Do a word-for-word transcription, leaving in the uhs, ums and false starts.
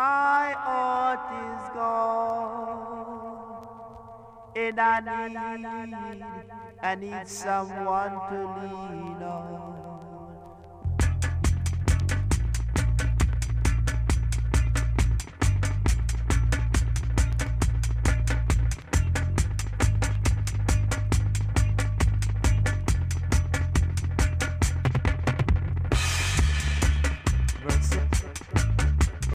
My heart is gone, and I need, I need someone to lean on.